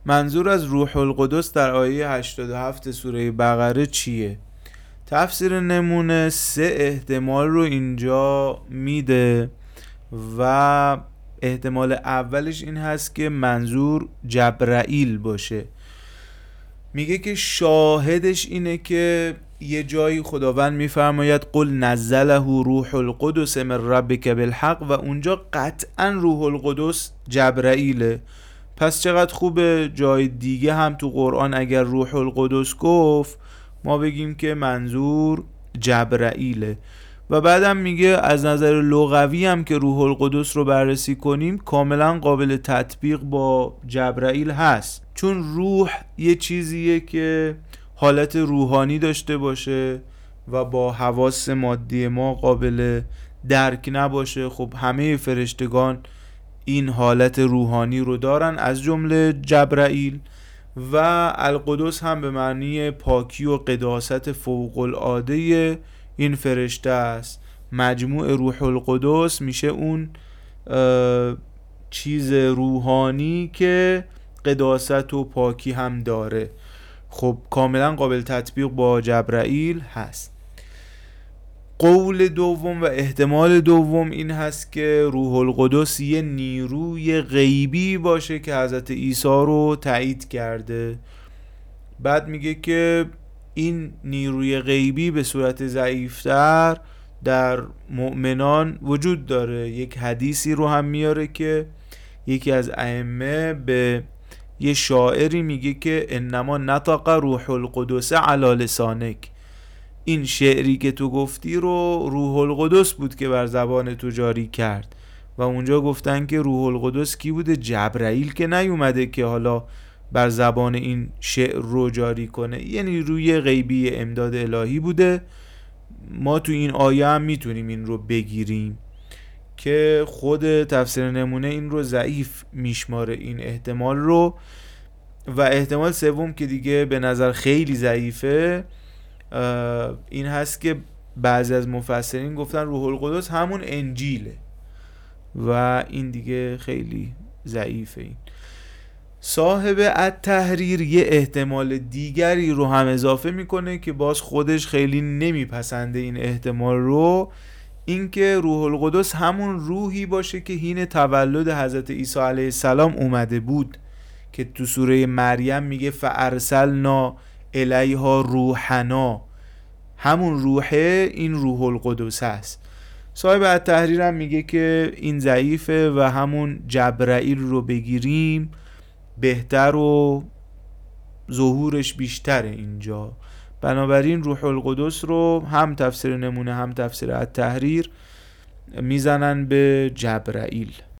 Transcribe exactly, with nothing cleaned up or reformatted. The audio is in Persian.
منظور از روح القدس در آیه هشتاد و هفت سوره بقره چیه؟ تفسیر نمونه سه احتمال رو اینجا میده و احتمال اولش این هست که منظور جبرائیل باشه. میگه که شاهدش اینه که یه جایی خداوند میفرماید قل نزله روح القدس من ربک بالحق و اونجا قطعا روح القدس جبرائیله. پس چقدر خوبه جای دیگه هم تو قرآن اگر روح القدس گفت ما بگیم که منظور جبرائیله. و بعدم میگه از نظر لغوی هم که روح القدس رو بررسی کنیم کاملا قابل تطبیق با جبرائیل هست، چون روح یه چیزیه که حالت روحانی داشته باشه و با حواس مادی ما قابل درک نباشه. خب همه فرشتگان این حالت روحانی رو دارن از جمله جبرائیل، و القدس هم به معنی پاکی و قداست فوق العاده این فرشته است. مجموع روح القدس میشه اون چیز روحانی که قداست و پاکی هم داره. خب کاملا قابل تطبیق با جبرائیل هست. قول دوم و احتمال دوم این هست که روح القدس یه نیروی غیبی باشه که حضرت عیسی رو تایید کرده. بعد میگه که این نیروی غیبی به صورت ضعیفتر در مؤمنان وجود داره. یک حدیثی رو هم میاره که یکی از ائمه به یه شاعری میگه که انما نطق روح القدس علی لسانک، این شعری که تو گفتی رو روح القدس بود که بر زبان تو جاری کرد. و اونجا گفتن که روح القدس کی بوده؟ جبرائیل که نیومده که حالا بر زبان این شعر رو جاری کنه، یعنی روی غیبی امداد الهی بوده. ما تو این آیه هم میتونیم این رو بگیریم که خود تفسیر نمونه این رو ضعیف میشماره این احتمال رو. و احتمال سوم که دیگه به نظر خیلی ضعیفه این هست که بعضی از مفسرین گفتن روح القدس همون انجیله و این دیگه خیلی ضعیفه. این صاحب التحریر یه احتمال دیگری رو هم اضافه میکنه که باز خودش خیلی نمیپسنده این احتمال رو، این که روح القدس همون روحی باشه که حین تولد حضرت عیسی علیه السلام اومده بود که تو سوره مریم میگه فارسلنا الیها روحنا، همون روحه این روح القدس هست. صاحب التحریر هم میگه که این ضعیفه و همون جبرائیل رو بگیریم بهتر و ظهورش بیشتره اینجا. بنابراین روح القدس رو هم تفسیر نمونه هم تفسیر التحریر میزنن به جبرائیل.